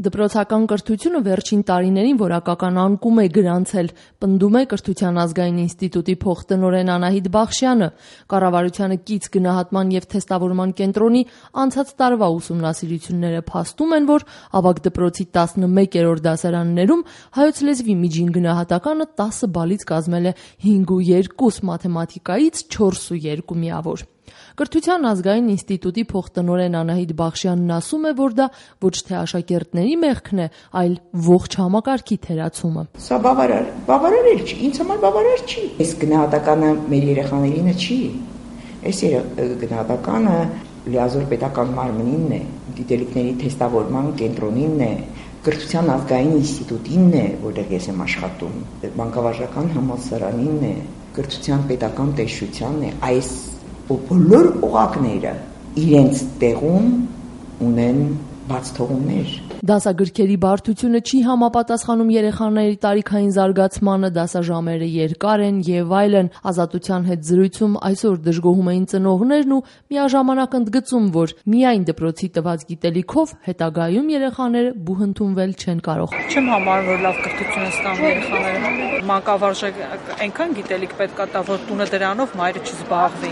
Դպրոցական կրթությունը վերջին տարիներին որակական անկում է գրանցել, պնդում է Կրթության ազգային ինստիտուտի փոխտնօրեն Անահիտ Բախշյանը։ Կառավարությանը կից գնահատման եւ թեստավորման կենտրոնի անցած տարվա ուսումնասիրությունները փաստում են, որ ավագ դպրոցի 11-րդ դասարաններում հայոց լեզվի միջին գնահատականը 10 բալից կազմել է 5.2, մաթեմատիկայից 4.2 միավոր։ Կրթության ազգային ինստիտուտի փոխտնօրեն Անահիտ Բախշյանն ասում է, որ դա ոչ թե աշակերտների մեղքն է, այլ ողջ համակարգի թերացումը։ Սա բավարար էլ չի, ինձ համար բավարար չի։ Այս գնահատականը մեր երեխաներինը չի։ Այս գնահատականը լիազոր պետական մարմնինն է, գիտելիքների թեստավորման կենտրոնինն է, Կրթության ազգային ինստիտուտինն է, որտեղ ես եմ աշխատում, բանկավարժական համալսարանինն է, Կրթության պետական տեսչությանն է, այս բոլոր օղակները իրենց տեղում ունեն բաց թողումներ։ Դասագրքերի բարդությունը չի համապատասխանում երեխաների տարիքային զարգացմանը, դասաժամերը երկար են եւ այլն։ Ազատության հետ զրույցում այսօր դժգոհում էին ծնողներն ու միաժամանակ ընդգծում, որ միայն դպրոցի տված գիտելիքով հետագայում երեխաները բուհընդունվել չեն կարող։ Չեմ համարում, որ լավ կրթություն են ստանում երեխաները։ Մանկավարժեք այնքան գիտելիք պետքա տա, որ տունը դրանով մայրը չզբաղվի։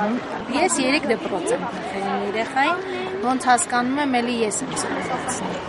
Ես 3 դպրոց եմ փոխել երեխային, ոնց հասկանում եմ, էլի ես եմ ստացել։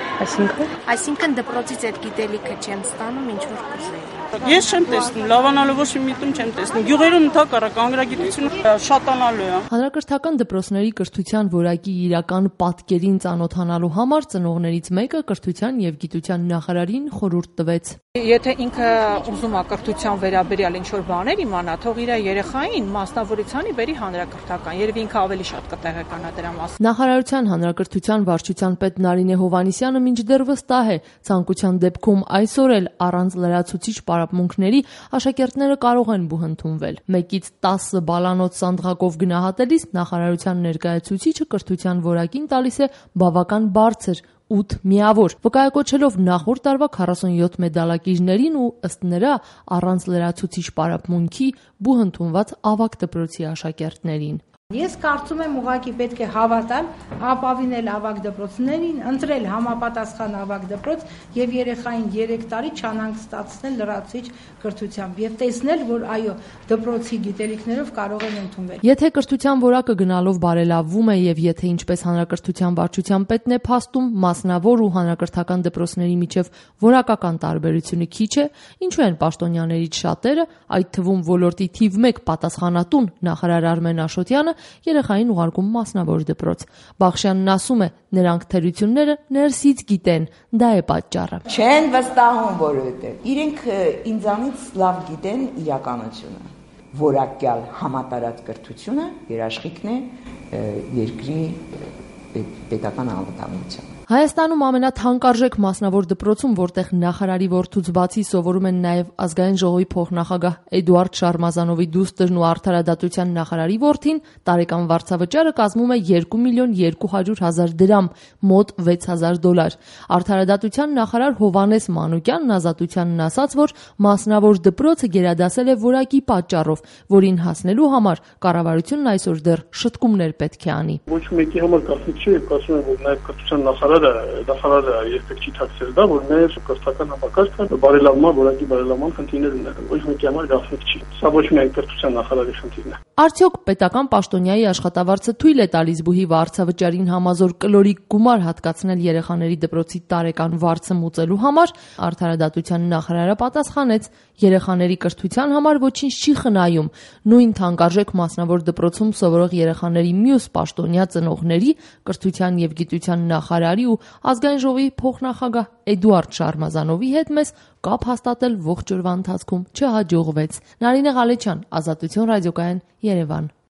Այսինքն դպրոցից այդ գիտելիքը չեմ ստանում, ինչ որ կուզեի։ Ես չեմ տեսնում, լավանալու ոչ մի միտում չեմ տեսնում։ Գյուղերում ընդհակառակ անգրագիտությունը շատանալու է։ Հանրակրթական դպրոցների կրթության որակի իրական պատկերին ծանոթանալու համար ծնողներից մեկը կրթության եւ գիտության նախարարին խորհուրդ տվեց։ Եթե ինքը ուզում է կրթության վերաբերյալ ինչ-որ բաներ իմանա, թող իր երեխային մասնավորությանի բերի հանրակրթական, երբ ինքը ավելի շատ կտեղեկանա դրա մասին։ Նախարարության հանրակրթության վարչության պետ Նարինե Հովհաննիսյանը մինչդեռ վստահ է, ցանկության դեպքում այսօր էլ առանց լրացուցիչ պարապմունքների աշակերտները կարող են բուհընդունվել։ 1-ից 10 բալանոց սանդղակով գնահատելիս նախարարության ներկայացուցիչը կրթության որակին տալիս է բավական բարձր 8 միավոր, վկայակոչելով նախորդ տարվա 47 մեդալակիրներին ու ըստ նրա առանց լրացուցիչ պարապմունքի բուհընդունված ավագ դպրոցի աշակերտներին։ Ես կարծում եմ ուղղակի պետք է հավատալ, ապավինել ավագ դպրոցներին, ընտրել համապատասխան ավագ դպրոց եւ երեխային 3 տարի չանհանգստացնել լրացուցիչ կրթությամբ եւ տեսնել, որ այո, դպրոցի գիտելիքներով կարող են ընդունվել։ Եթե կրթության որակը գնալով բարելավվում է եւ եթե ինչպես հանրակրթության վարչության պետն է փաստում, մասնավոր ու հանրակրթական դպրոցների միջև որակական տարբերությունը քիչ է, ինչու են պաշտոնյաներից շատերը, այդ թվում ոլորտի թիվ 1 պատասխանատուն նախարար Արմեն Աշոտյանը երեխային ուղարկում մասնավոր դպրոց։ Բախշյանն ասում է, նրանք թերությունները ներսից գիտեն, դա է պատճառը։ Չեն վստահում, որովհետև իրենք ինձանից լավ գիտեն իրականությունը։ Որակյալ համատարած կրթությունը երաշխիքն է երկրի պետական անվտանգության։ Հայաստանում ամենաթանկարժեք մասնավոր դպրոցում, որտեղ նախարարի որդուց բացի սովորում են նաև ազգային ժողովի փոխնախագահ Էդուարդ Շարմազանովի դուստրն ու արդարադատության նախարարի որդին, տարեկան վարձավճարը կազմում է 2.200.000 դրամ, մոտ $6,000։ Արդարադատության նախարար Հովհաննես Մանուկյանն Ազատությանն ասաց, որ մասնավոր դպրոցը գերադասել է որակի պատճառով, որին հասնելու համար կառավարությունն այսօր դեռ շտկումներ պետք է անի։ Ոչ մեկի համար կարծիք չի, կարծում եմ, որ նաև կրթության նախարարը երբեք չի թաքցել դա, որ մեր կրթական համակարգը բարելավման, որակի բարելավման խնդիրներ ունեն։ Ոչ մեկի համար գաղտնիք չի։ Սա ոչ միայն կրթության նախարարի խնդիրն է։ Արդյոք պետական պաշտոնյայի աշխատավարձը թույլ է տալիս բուհի վարձավճարին համազոր կլորիկ գումար հատկացնել երեխաների դպրոցի տարեկան վարձը մուծելու համար, արդարադատության նախարարը պատասխանեց. երեխաների կրթության համար ոչինչ չի խնայում։ Նույն թանկարժեք մասնավոր դպրոցում սովորող երեխաների մյուս պաշտոնյա ծնողների, կրթության եւ գիտության նախարարի ու ազգային ժողովի փոխնախագահ Էդուարդ Շարմազանովի հետ մեզ կապ հաստատել ողջ օրվա ընթացքում չհաջողվեց։ Նարինե Ղալեչյան, Ազատություն ռադիոկայան, Երևան։